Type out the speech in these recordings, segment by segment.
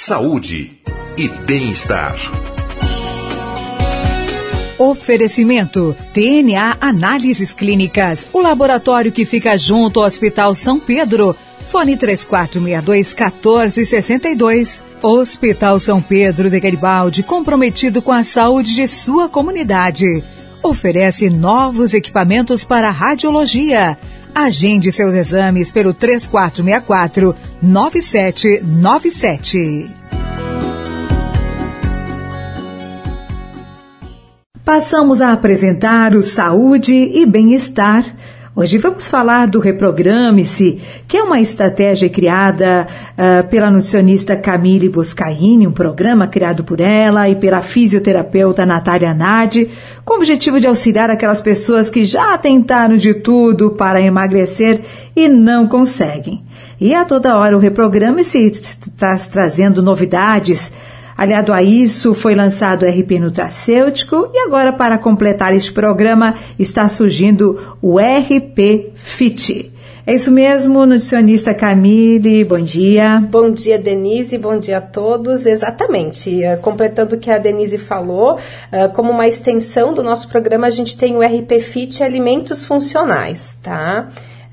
saúde e bem-estar. Oferecimento DNA Análises Clínicas, o laboratório que fica junto ao Hospital São Pedro. Fone 3462-1462. Hospital São Pedro de Garibaldi, comprometido com a saúde de sua comunidade. Oferece novos equipamentos para radiologia. Agende seus exames pelo 3464-9797. Passamos a apresentar o Saúde e Bem-Estar. Hoje vamos falar do Reprograme-se, que é uma estratégia criada pela nutricionista Camille Boscaini, um programa criado por ela e pela fisioterapeuta Natália Nadi, com o objetivo de auxiliar aquelas pessoas que já tentaram de tudo para emagrecer e não conseguem. E a toda hora o Reprograme-se está trazendo novidades. Aliado a isso, foi lançado o RP Nutracêutico e agora, para completar este programa, está surgindo o RP Fit. É isso mesmo, nutricionista Camille, bom dia. Bom dia, Denise, bom dia a todos. Exatamente, completando o que a Denise falou, como uma extensão do nosso programa, a gente tem o RP Fit Alimentos Funcionais, tá?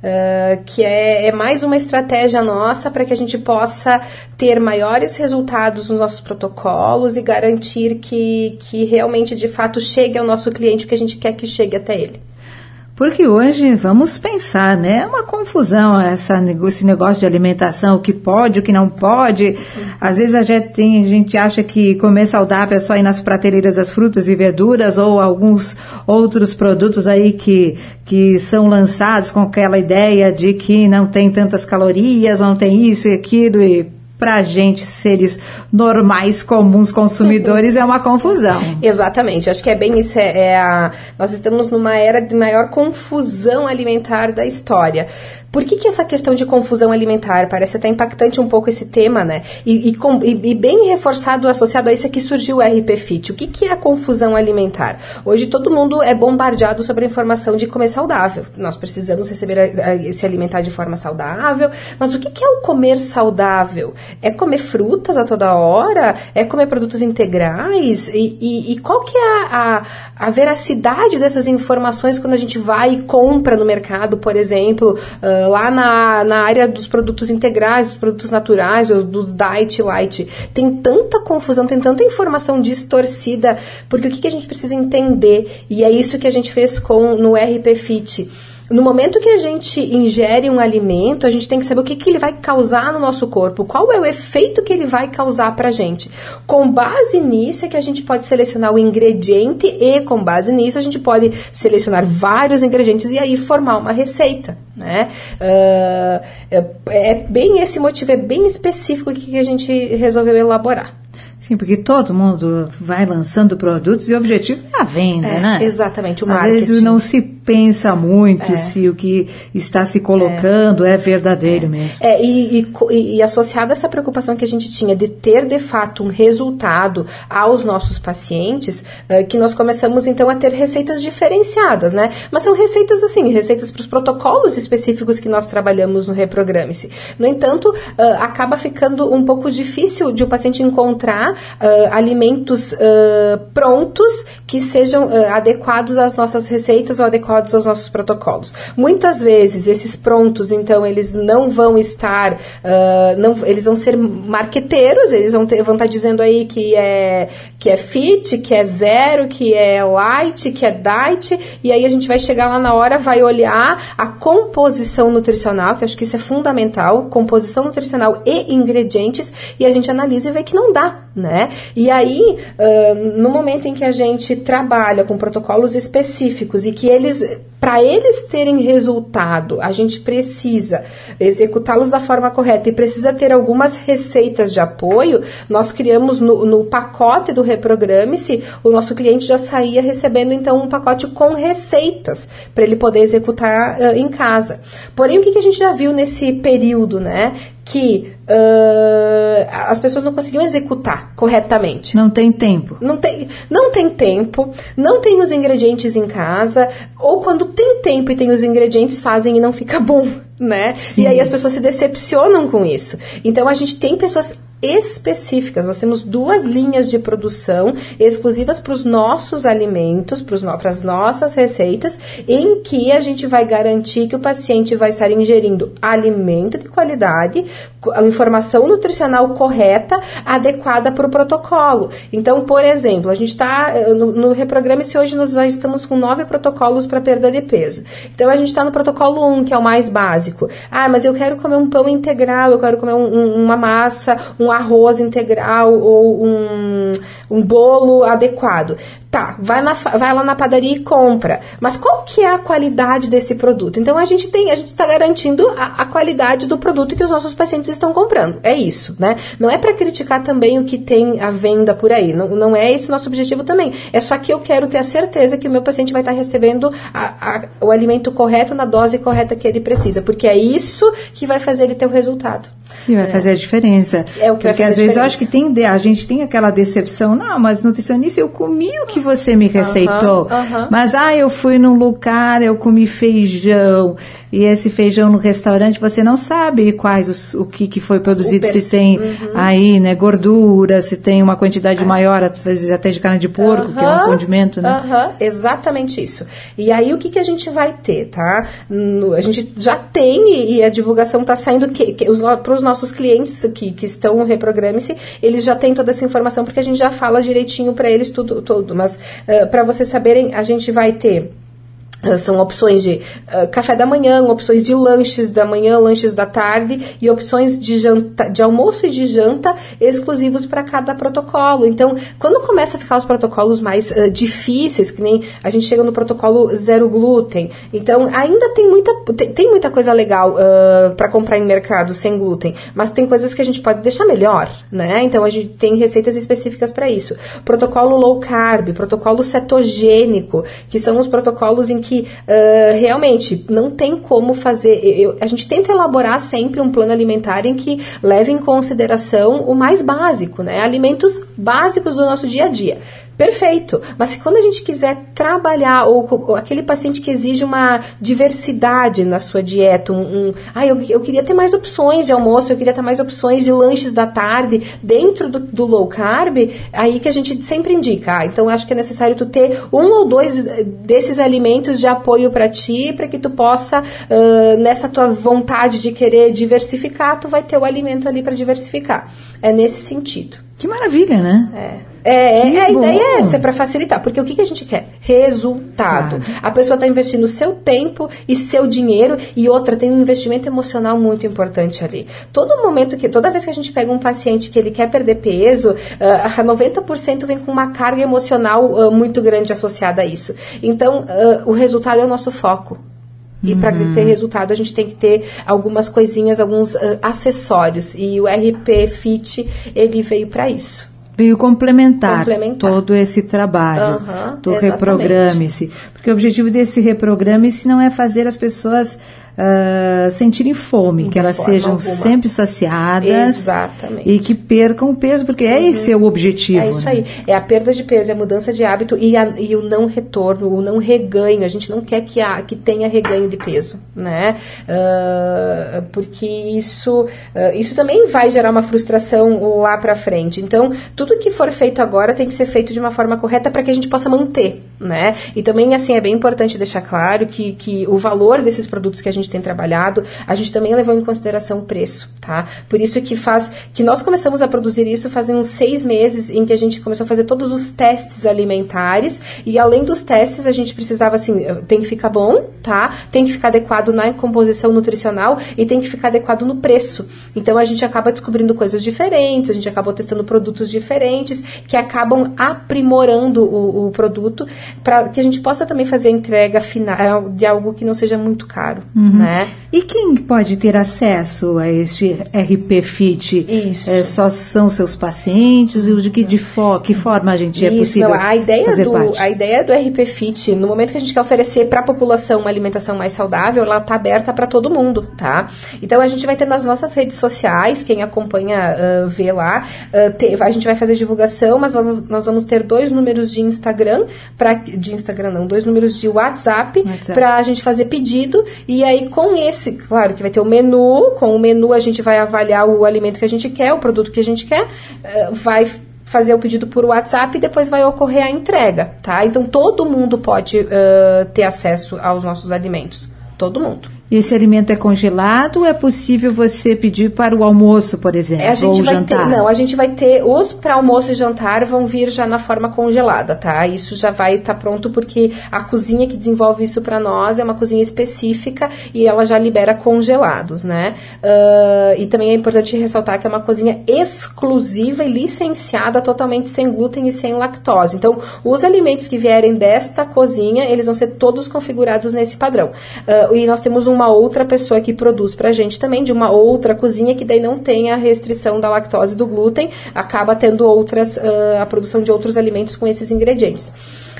Que é mais uma estratégia nossa para que a gente possa ter maiores resultados nos nossos protocolos e garantir que realmente, de fato, chegue ao nosso cliente o que a gente quer que chegue até ele. Porque hoje, vamos pensar, né? É uma confusão esse negócio de alimentação, o que pode, o que não pode. Às vezes a gente acha que comer saudável é só ir nas prateleiras das frutas e verduras ou alguns outros produtos aí que são lançados com aquela ideia de que não tem tantas calorias, não tem isso e aquilo e... Para a gente, seres normais, comuns, consumidores, é uma confusão. Exatamente, acho que é bem isso, nós estamos numa era de maior confusão alimentar da história. Por que essa questão de confusão alimentar? Parece até impactante um pouco esse tema, né? E bem reforçado, associado a isso é que surgiu o RP Fit. O que é a confusão alimentar? Hoje todo mundo é bombardeado sobre a informação de comer saudável. Nós precisamos se alimentar de forma saudável. Mas o que é o comer saudável? É comer frutas a toda hora? É comer produtos integrais? E qual que é a veracidade dessas informações quando a gente vai e compra no mercado, por exemplo, lá na área dos produtos integrais, dos produtos naturais, dos diet light? Tem tanta confusão, tem tanta informação distorcida, porque o que a gente precisa entender, e é isso que a gente fez no RP Fit. No momento que a gente ingere um alimento, a gente tem que saber o que ele vai causar no nosso corpo, qual é o efeito que ele vai causar pra gente. Com base nisso é que a gente pode selecionar o ingrediente e com base nisso a gente pode selecionar vários ingredientes e aí formar uma receita, né? É bem esse motivo, é bem específico que a gente resolveu elaborar. Sim, porque todo mundo vai lançando produtos e o objetivo é a venda, né? Exatamente, o marketing. Às vezes não se pensa muito se o que está se colocando é verdadeiro mesmo. E associado a essa preocupação que a gente tinha de ter, de fato, um resultado aos nossos pacientes, que nós começamos, então, a ter receitas diferenciadas, né? Mas são receitas, assim, receitas para os protocolos específicos que nós trabalhamos no Reprograme-se. No entanto, acaba ficando um pouco difícil de o paciente encontrar alimentos prontos que sejam adequados às nossas receitas ou adequados aos nossos protocolos. Muitas vezes esses prontos, então, eles não vão estar, eles vão ser marqueteiros, eles vão estar dizendo aí que é fit, que é zero, que é light, que é diet, e aí a gente vai chegar lá na hora, vai olhar a composição nutricional, que eu acho que isso é fundamental, composição nutricional e ingredientes, e a gente analisa e vê que não dá, né? E aí, no momento em que a gente trabalha com protocolos específicos e que para eles terem resultado, a gente precisa executá-los da forma correta e precisa ter algumas receitas de apoio, nós criamos no pacote do Reprograme-se, o nosso cliente já saía recebendo, então, um pacote com receitas para ele poder executar em casa. Porém, o que a gente já viu nesse período, né? Que as pessoas não conseguiam executar corretamente. Não tem tempo. Não tem tempo, não tem os ingredientes em casa, ou quando tem tempo e tem os ingredientes, fazem e não fica bom, né? Sim. E aí as pessoas se decepcionam com isso. Então a gente tem pessoas específicas. Nós temos 2 linhas de produção exclusivas para os nossos alimentos, para as nossas receitas, em que a gente vai garantir que o paciente vai estar ingerindo alimento de qualidade, a informação nutricional correta, adequada para o protocolo. Então, por exemplo, a gente está no Reprograme-se hoje, nós já estamos com 9 protocolos para perda de peso. Então, a gente está no protocolo 1, que é o mais básico. Mas eu quero comer um pão integral, eu quero comer uma massa, um arroz integral ou um bolo adequado. Tá, vai lá na padaria e compra. Mas qual que é a qualidade desse produto? Então, a gente está garantindo a qualidade do produto que os nossos pacientes estão comprando. É isso, né? Não é para criticar também o que tem à venda por aí. Não é esse o nosso objetivo também. É só que eu quero ter a certeza que o meu paciente vai estar recebendo o alimento correto na dose correta que ele precisa. Porque é isso que vai fazer ele ter o resultado. E vai fazer a diferença. É o que vai fazer a diferença. Porque às vezes eu acho que a gente tem aquela decepção. Não, mas nutricionista, eu comi o que você me receitou. Mas, eu fui num lugar, eu comi feijão. E esse feijão no restaurante, você não sabe o que foi produzido, se tem aí, né, gordura, se tem uma quantidade maior, às vezes até de carne de porco, que é um condimento, né? Exatamente isso. E aí, o que a gente vai ter, tá? A gente já tem, e a divulgação está saindo, para os nossos clientes que estão no Reprograme-se, eles já têm toda essa informação, porque a gente já fala direitinho para eles tudo. Mas, para vocês saberem, a gente vai ter... São opções de café da manhã, opções de lanches da manhã, lanches da tarde e opções de almoço e de janta exclusivos para cada protocolo. Então, quando começa a ficar os protocolos mais difíceis, que nem a gente chega no protocolo 0 glúten, então ainda tem muita coisa legal para comprar em mercado sem glúten, mas tem coisas que a gente pode deixar melhor, né? Então, a gente tem receitas específicas para isso. Protocolo low carb, protocolo cetogênico, que são os protocolos em que realmente não tem como fazer. A gente tenta elaborar sempre um plano alimentar em que leve em consideração o mais básico, né? Alimentos básicos do nosso dia a dia. Perfeito, mas quando a gente quiser trabalhar, ou aquele paciente que exige uma diversidade na sua dieta, eu queria ter mais opções de almoço, eu queria ter mais opções de lanches da tarde, dentro do low carb, aí que a gente sempre indica, então acho que é necessário tu ter 1 ou 2 desses alimentos de apoio para ti, para que tu possa, nessa tua vontade de querer diversificar, tu vai ter o alimento ali para diversificar. É nesse sentido. Que maravilha, né? A ideia é essa, para facilitar, porque o que a gente quer? Resultado. A pessoa está investindo seu tempo e seu dinheiro, e outra, tem um investimento emocional muito importante ali. Toda vez que a gente pega um paciente que ele quer perder peso, 90% vem com uma carga emocional muito grande associada a isso. Então, o resultado é o nosso foco. E para ter resultado, a gente tem que ter algumas coisinhas, alguns acessórios. E o RP Fit, ele veio para isso. Veio complementar todo esse trabalho do Reprograme-se. Porque o objetivo desse Reprograme-se não é fazer as pessoas sentirem fome, que elas sejam sempre saciadas. Exatamente. E que percam peso, porque esse é o objetivo. É isso aí. É a perda de peso, é a mudança de hábito e o não retorno, o não reganho. A gente não quer que tenha reganho de peso, né? Porque isso também vai gerar uma frustração lá pra frente. Então, tudo que for feito agora tem que ser feito de uma forma correta para que a gente possa manter, né? E também, assim, é bem importante deixar claro que o valor desses produtos que a gente tem trabalhado, a gente também levou em consideração o preço, tá? Por isso que nós começamos a produzir isso fazem uns 6 meses, em que a gente começou a fazer todos os testes alimentares, e além dos testes, a gente precisava, assim, tem que ficar bom, tá? Tem que ficar adequado na composição nutricional e tem que ficar adequado no preço. Então, a gente acaba descobrindo coisas diferentes, a gente acabou testando produtos diferentes, que acabam aprimorando o produto, para que a gente possa também fazer a entrega final de algo que não seja muito caro, né? E quem pode ter acesso a este RP Fit? Isso. Só são seus pacientes? De que forma a gente é possível fazer parte? A ideia do RP Fit, no momento que a gente quer oferecer para a população uma alimentação mais saudável, ela está aberta para todo mundo, tá? Então, a gente vai ter nas nossas redes sociais, quem acompanha vê lá, a gente vai fazer divulgação, mas nós vamos ter 2 números de Instagram, para dois números de WhatsApp. Para a gente fazer pedido, e aí com esse, claro que vai ter o menu, com o menu a gente vai avaliar o alimento que a gente quer, o produto que a gente quer, vai fazer o pedido por WhatsApp e depois vai ocorrer a entrega, tá? Então todo mundo pode ter acesso aos nossos alimentos, todo mundo. E esse alimento é congelado ou é possível você pedir para o almoço, por exemplo, ou jantar? A gente vai ter, os para almoço e jantar vão vir já na forma congelada, tá? Isso já vai estar pronto porque a cozinha que desenvolve isso para nós é uma cozinha específica e ela já libera congelados, né? E também é importante ressaltar que é uma cozinha exclusiva e licenciada totalmente sem glúten e sem lactose. Então, os alimentos que vierem desta cozinha, eles vão ser todos configurados nesse padrão. E nós temos uma outra pessoa que produz pra gente também, de uma outra cozinha, que daí não tem a restrição da lactose e do glúten, acaba tendo a produção de outros alimentos com esses ingredientes.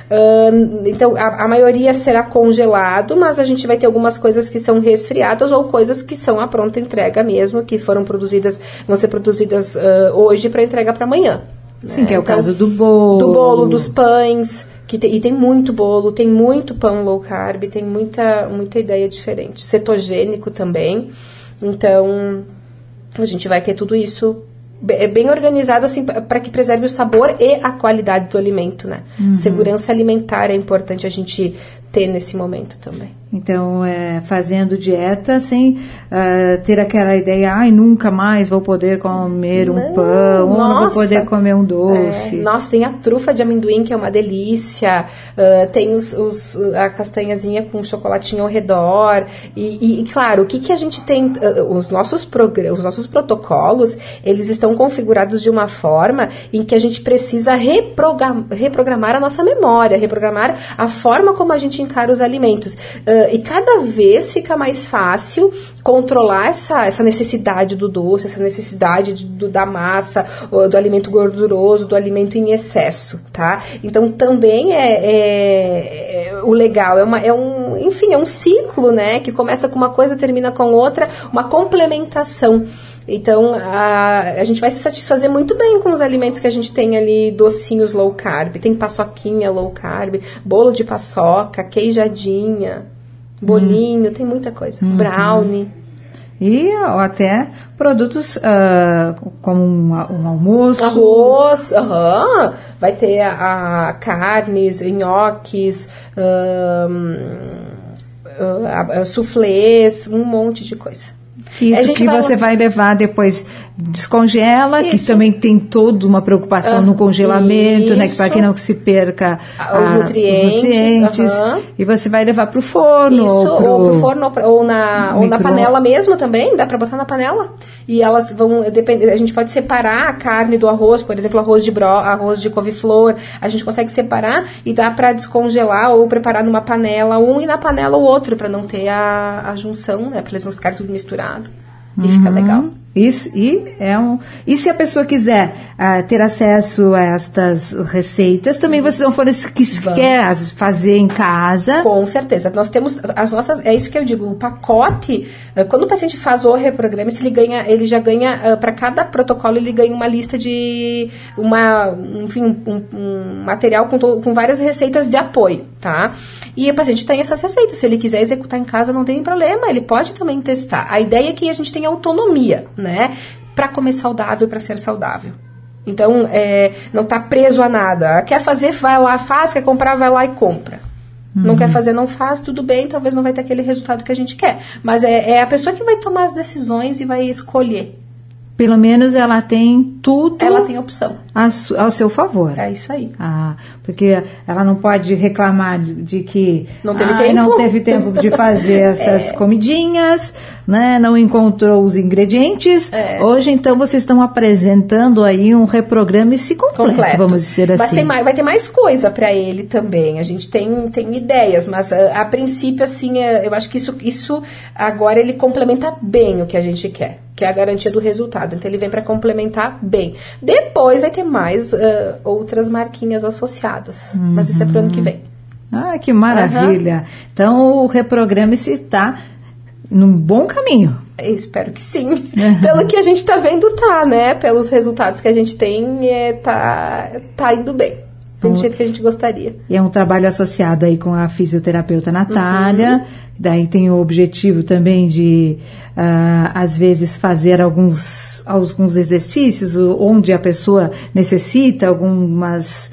Então, a maioria será congelado, mas a gente vai ter algumas coisas que são resfriadas ou coisas que são a pronta entrega mesmo, que vão ser produzidas hoje para entrega para amanhã. Sim, que é o caso do bolo. Do bolo, dos pães, e tem muito bolo, tem muito pão low carb, tem muita ideia diferente. Cetogênico também. Então, a gente vai ter tudo isso bem organizado, assim, para que preserve o sabor e a qualidade do alimento, né? Segurança alimentar é importante a gente ter nesse momento também. Então, fazendo dieta sem ter aquela ideia, nunca mais vou poder comer um pão, ou não vou poder comer um doce. Nossa, tem a trufa de amendoim, que é uma delícia, tem a castanhazinha com chocolatinho ao redor, e claro, o que a gente tem, os nossos protocolos, eles estão configurados de uma forma em que a gente precisa reprogramar a nossa memória, reprogramar a forma como a gente encara os alimentos. E cada vez fica mais fácil controlar essa necessidade do doce, essa necessidade da massa, do alimento gorduroso, do alimento em excesso, tá? Então, também o legal, é um ciclo, né? Que começa com uma coisa, termina com outra, uma complementação. Então, a gente vai se satisfazer muito bem com os alimentos que a gente tem ali, docinhos low carb. Tem paçoquinha low carb, bolo de paçoca, queijadinha, bolinho, tem muita coisa. Brownie. E até produtos como um almoço. Arroz, vai ter carnes, nhoques, soufflés, um monte de coisa. Isso que você vai levar depois, descongela, que também tem toda uma preocupação no congelamento, né, para que não se perca os nutrientes. E você vai levar para o forno. Ou pro forno, ou na panela mesmo também, dá para botar na panela. E elas vão depender, a gente pode separar a carne do arroz, por exemplo, arroz de couve-flor, a gente consegue separar e dá para descongelar ou preparar numa panela um e na panela o outro, para não ter a junção, né, para eles não ficarem tudo misturado. E fica legal. Isso, e se a pessoa quiser ter acesso a estas receitas, também vocês vão fornecer que quer fazer em casa? Com certeza. Nós temos as nossas, é isso que eu digo, o pacote, quando o paciente faz o reprograma, ele já ganha, para cada protocolo, ele ganha uma lista de um material com várias receitas de apoio, tá? E o paciente tem essas receitas. Se ele quiser executar em casa, não tem problema, ele pode também testar. A ideia é que a gente tenha autonomia, né? Para comer saudável, para ser saudável. Então, não tá preso a nada. Quer fazer, vai lá, faz. Quer comprar, vai lá e compra. Não quer fazer, não faz, tudo bem. Talvez não vai ter aquele resultado que a gente quer. Mas é a pessoa que vai tomar as decisões e vai escolher. Pelo menos ela tem tudo... Ela tem opção. Ao seu favor. É isso aí. Porque ela não pode reclamar de que... Não teve tempo. Não teve tempo de fazer essas comidinhas, né? Não encontrou os ingredientes. Hoje, então, vocês estão apresentando aí um reprograme-se completo, vamos dizer assim. Mas vai ter mais coisa para ele também. A gente tem ideias, mas a princípio, assim, eu acho que isso agora ele complementa bem o que a gente quer, que é a garantia do resultado. Então, ele vem para complementar bem. Depois vai ter mais outras marquinhas associadas. Mas isso é para o ano que vem. Que maravilha. Então, o reprograme-se está num bom caminho. Eu espero que sim. Pelo que a gente está vendo, né? Pelos resultados que a gente tem, tá indo bem. bem do jeito que a gente gostaria. E é um trabalho associado aí com a fisioterapeuta Natália, daí tem o objetivo também de, às vezes, fazer alguns exercícios onde a pessoa necessita algumas...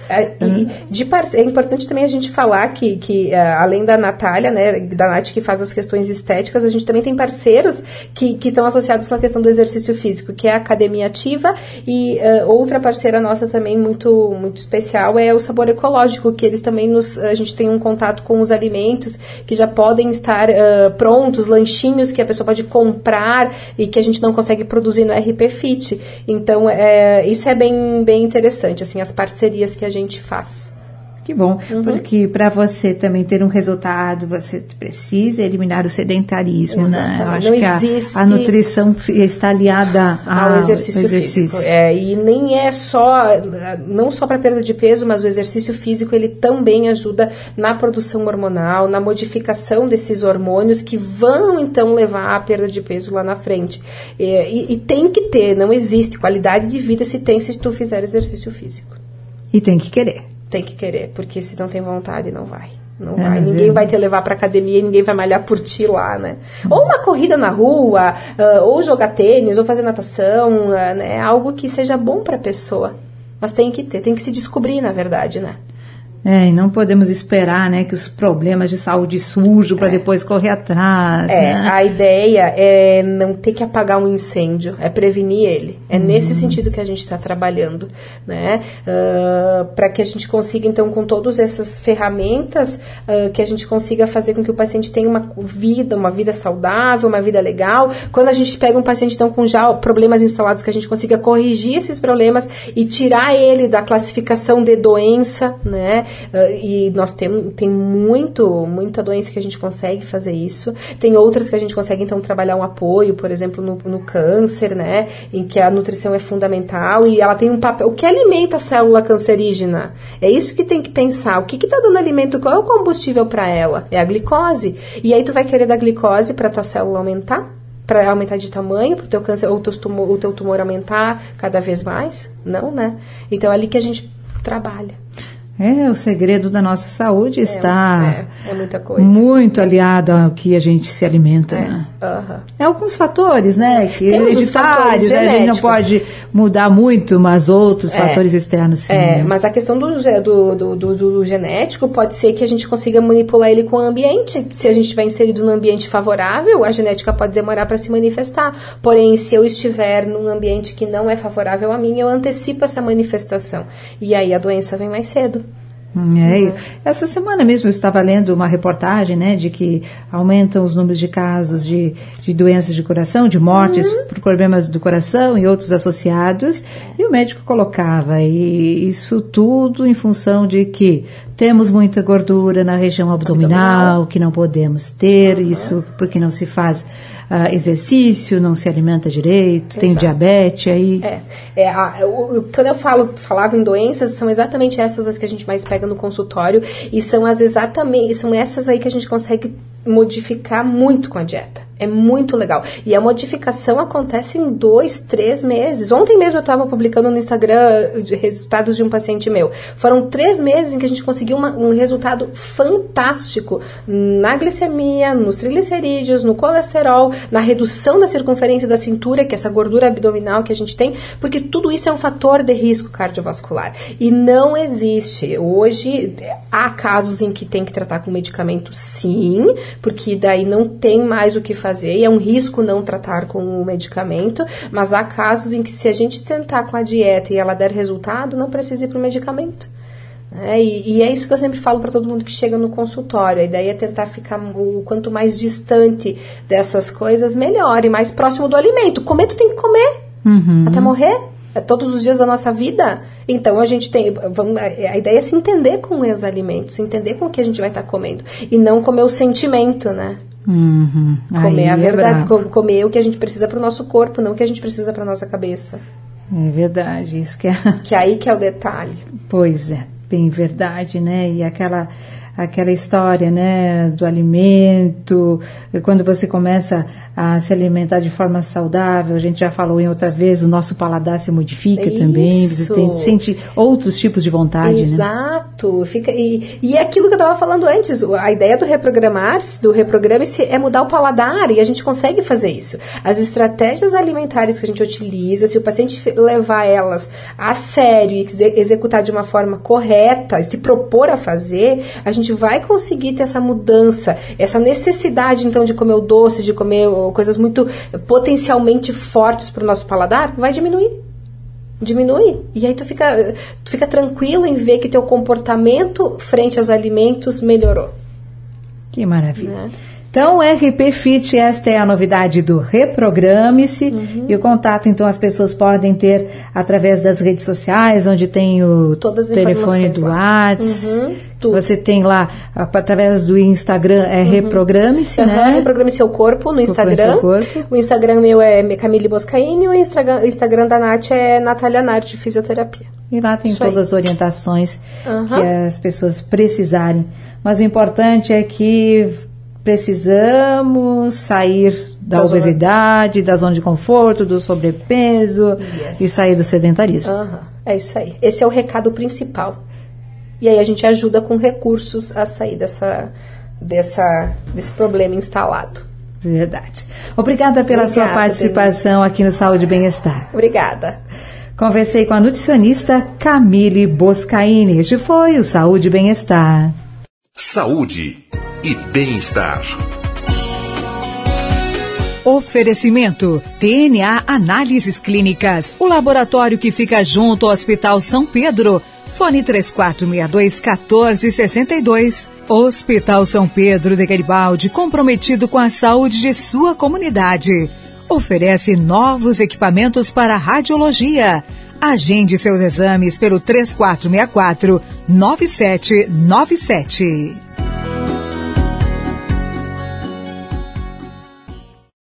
É importante também a gente falar que além da Natália, né, da Nath que faz as questões estéticas, a gente também tem parceiros que estão associados com a questão do exercício físico, que é a Academia Ativa, e outra parceira nossa também muito, muito especial é o Sabor Ecológico, que eles também a gente tem um contato com os alimentos que já podem estar prontos, lanchinhos que a pessoa pode comprar e que a gente não consegue produzir no RP Fit. Então, isso é bem, bem interessante, assim, as parcerias que a gente faz. Que bom, porque para você também ter um resultado, você precisa eliminar o sedentarismo, exatamente, né? Eu acho que a nutrição está aliada ao exercício físico. E nem não só para perda de peso, mas o exercício físico, ele também ajuda na produção hormonal, na modificação desses hormônios que vão, então, levar à perda de peso lá na frente. E tem que ter, não existe qualidade de vida se tu fizer exercício físico. E tem que querer. Tem que querer, porque se não tem vontade, não vai. Não vai. Ninguém vai te levar pra academia e ninguém vai malhar por ti lá, né? Ou uma corrida na rua, ou jogar tênis, ou fazer natação, né? Algo que seja bom pra pessoa. Mas tem que se descobrir, na verdade, né? E não podemos esperar, né, que os problemas de saúde surjam para depois correr atrás. Né? A ideia é não ter que apagar um incêndio, é prevenir ele. É nesse sentido que a gente está trabalhando, né? Para que a gente consiga, então, com todas essas ferramentas, que a gente consiga fazer com que o paciente tenha uma vida saudável, uma vida legal. Quando a gente pega um paciente, então, com já problemas instalados, que a gente consiga corrigir esses problemas e tirar ele da classificação de doença, né? E nós tem muita doença que a gente consegue fazer isso. Tem outras que a gente consegue, então, trabalhar um apoio, por exemplo, no câncer, né? Em que a nutrição é fundamental e ela tem um papel. O que alimenta a célula cancerígena? É isso que tem que pensar. O que está dando alimento? Qual é o combustível para ela? É a glicose. E aí tu vai querer dar glicose para tua célula aumentar? Para aumentar de tamanho, para o teu câncer ou o teu tumor aumentar cada vez mais? Não, né? Então é ali que a gente trabalha. O segredo da nossa saúde está muita coisa. Muito aliado ao que a gente se alimenta. Né? Alguns fatores, né? Que hereditários, a gente não pode mudar muito, mas outros fatores externos, sim. Né? Mas a questão do genético pode ser que a gente consiga manipular ele com o ambiente. Se a gente estiver inserido num ambiente favorável, a genética pode demorar para se manifestar. Porém, se eu estiver num ambiente que não é favorável a mim, eu antecipo essa manifestação. E aí a doença vem mais cedo. Essa semana mesmo eu estava lendo uma reportagem, né, de que aumentam os números de casos de doenças de coração, de mortes por problemas do coração e outros associados, e o médico colocava isso tudo em função de que temos muita gordura na região abdominal, que não podemos ter, isso porque não se faz exercício, não se alimenta direito, tem diabetes aí. Quando eu falava em doenças, são exatamente essas as que a gente mais pega no consultório e são essas aí que a gente consegue modificar muito com a dieta. É muito legal. E a modificação acontece em 2-3 meses. Ontem mesmo eu estava publicando no Instagram resultados de um paciente meu. Foram 3 meses em que a gente conseguiu um resultado fantástico na glicemia, nos triglicerídeos, no colesterol, na redução da circunferência da cintura, que é essa gordura abdominal que a gente tem, porque tudo isso é um fator de risco cardiovascular. E não existe. Hoje, há casos em que tem que tratar com medicamento, sim, porque daí não tem mais o que fazer, e é um risco não tratar com o medicamento, mas há casos em que se a gente tentar com a dieta e ela der resultado, não precisa ir para o medicamento. E é isso que eu sempre falo para todo mundo que chega no consultório. A ideia é tentar ficar o quanto mais distante dessas coisas, melhor, e mais próximo do alimento. Comer, tu tem que comer, até morrer. É todos os dias da nossa vida. Então, a gente a ideia é se entender com os alimentos, se entender com o que a gente vai estar comendo. E não comer o sentimento, né? Comer a verdade, comer o que a gente precisa para o nosso corpo, não o que a gente precisa para a nossa cabeça. É verdade, isso que é... Que aí que é o detalhe. Pois é, bem verdade, né? E aquela história, né, do alimento, quando você começa a se alimentar de forma saudável. A gente já falou em outra vez, o nosso paladar se modifica também, você sente outros tipos de vontade. Exato. Né? E é aquilo que eu estava falando antes, a ideia do reprograme-se é mudar o paladar, e a gente consegue fazer isso. As estratégias alimentares que a gente utiliza, se o paciente levar elas a sério e executar de uma forma correta, e se propor a fazer, a gente vai conseguir ter essa mudança, essa necessidade então de comer o doce, de comer coisas muito potencialmente fortes para o nosso paladar, vai diminuir. E aí tu fica tranquilo em ver que teu comportamento frente aos alimentos melhorou. Que maravilha. Então, RP Fit, esta é a novidade do Reprograme-se. E o contato, então, as pessoas podem ter através das redes sociais, onde tem o telefone do WhatsApp. Você tem lá, através do Instagram, Reprograme-se, né? Reprograme Seu Corpo no Instagram. O Instagram meu é Camille Boscaini, o Instagram da Nath é Natália Nart, Fisioterapia. E lá tem todas as orientações que as pessoas precisarem. Mas o importante é que precisamos sair da obesidade, da zona de conforto, do sobrepeso e sair do sedentarismo. É isso aí. Esse é o recado principal. E aí a gente ajuda com recursos a sair desse problema instalado. Verdade. Obrigada pela sua participação aqui no Saúde e Bem-Estar. Obrigada. Conversei com a nutricionista Camille Boscaini. Este foi o Saúde e Bem-Estar. Saúde e bem-estar. Oferecimento DNA Análises Clínicas, o laboratório que fica junto ao Hospital São Pedro. Fone 3462-1462. Hospital São Pedro de Garibaldi, comprometido com a saúde de sua comunidade. Oferece novos equipamentos para radiologia. Agende seus exames pelo 3464-9797.